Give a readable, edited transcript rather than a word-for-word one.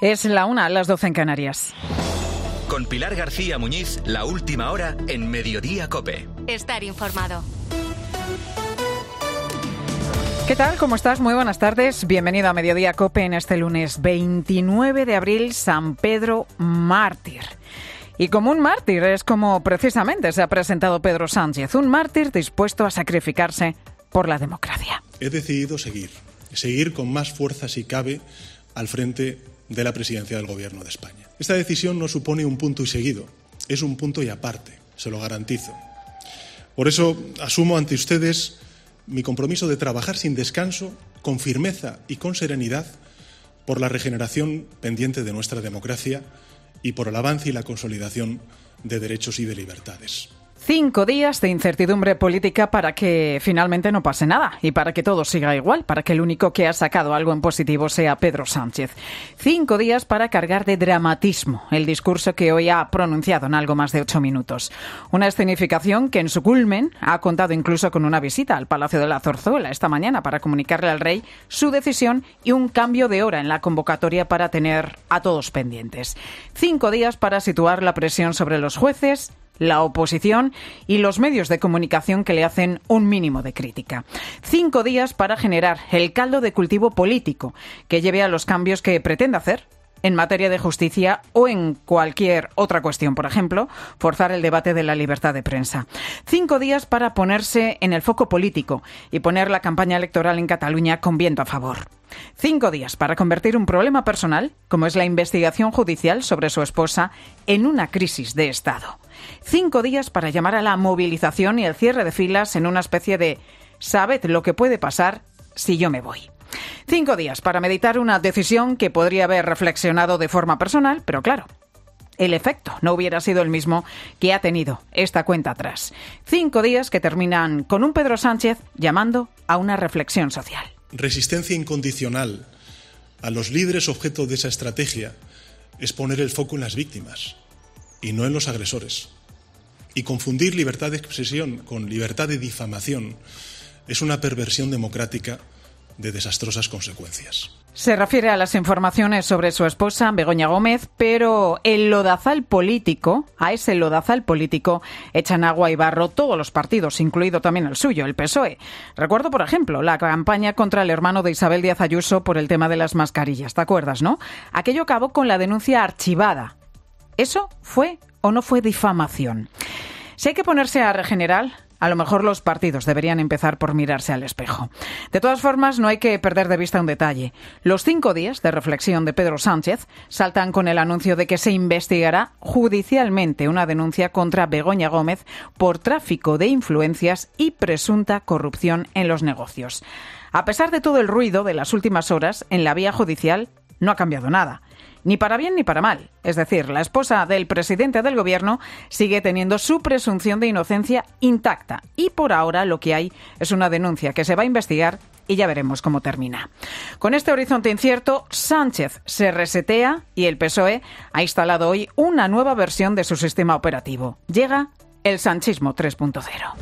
Es la 1, las 12 en Canarias. Con Pilar García Muñiz, la última hora en Mediodía COPE. Estar informado. ¿Qué tal? ¿Cómo estás? Muy buenas tardes. Bienvenido a Mediodía COPE en este lunes 29 de abril, San Pedro Mártir. Y como un mártir es como precisamente se ha presentado Pedro Sánchez, un mártir dispuesto a sacrificarse por la democracia. He decidido seguir con más fuerza si cabe al frente de la presidencia del Gobierno de España. Esta decisión no supone un punto y seguido, es un punto y aparte, se lo garantizo. Por eso asumo ante ustedes mi compromiso de trabajar sin descanso, con firmeza y con serenidad por la regeneración pendiente de nuestra democracia y por el avance y la consolidación de derechos y de libertades. 5 días de incertidumbre política para que finalmente no pase nada y para que todo siga igual, para que el único que ha sacado algo en positivo sea Pedro Sánchez. 5 días para cargar de dramatismo el discurso que hoy ha pronunciado en algo más de 8 minutos. Una escenificación que en su culmen ha contado incluso con una visita al Palacio de la Zarzuela esta mañana para comunicarle al rey su decisión y un cambio de hora en la convocatoria para tener a todos pendientes. 5 días para situar la presión sobre los jueces, la oposición y los medios de comunicación que le hacen un mínimo de crítica. 5 días para generar el caldo de cultivo político que lleve a los cambios que pretende hacer en materia de justicia o en cualquier otra cuestión, por ejemplo, forzar el debate de la libertad de prensa. 5 días para ponerse en el foco político y poner la campaña electoral en Cataluña con viento a favor. 5 días para convertir un problema personal, como es la investigación judicial sobre su esposa, en una crisis de Estado. 5 días para llamar a la movilización y el cierre de filas en una especie de «sabed lo que puede pasar si yo me voy». 5 días para meditar una decisión que podría haber reflexionado de forma personal, pero claro, el efecto no hubiera sido el mismo que ha tenido esta cuenta atrás. 5 días que terminan con un Pedro Sánchez llamando a una reflexión social. Resistencia incondicional a los líderes objeto de esa estrategia es poner el foco en las víctimas y no en los agresores. Y confundir libertad de expresión con libertad de difamación es una perversión democrática de desastrosas consecuencias. Se refiere a las informaciones sobre su esposa, Begoña Gómez, pero a ese lodazal político, echan agua y barro todos los partidos, incluido también el suyo, el PSOE. Recuerdo, por ejemplo, la campaña contra el hermano de Isabel Díaz Ayuso por el tema de las mascarillas, ¿te acuerdas, no? Aquello acabó con la denuncia archivada. ¿Eso fue o no fue difamación? Si hay que ponerse a regenerar, a lo mejor los partidos deberían empezar por mirarse al espejo. De todas formas, no hay que perder de vista un detalle. Los 5 días de reflexión de Pedro Sánchez saltan con el anuncio de que se investigará judicialmente una denuncia contra Begoña Gómez por tráfico de influencias y presunta corrupción en los negocios. A pesar de todo el ruido de las últimas horas, en la vía judicial no ha cambiado nada. Ni para bien ni para mal. Es decir, la esposa del presidente del gobierno sigue teniendo su presunción de inocencia intacta. Y por ahora lo que hay es una denuncia que se va a investigar y ya veremos cómo termina. Con este horizonte incierto, Sánchez se resetea y el PSOE ha instalado hoy una nueva versión de su sistema operativo. Llega el sanchismo 3.0.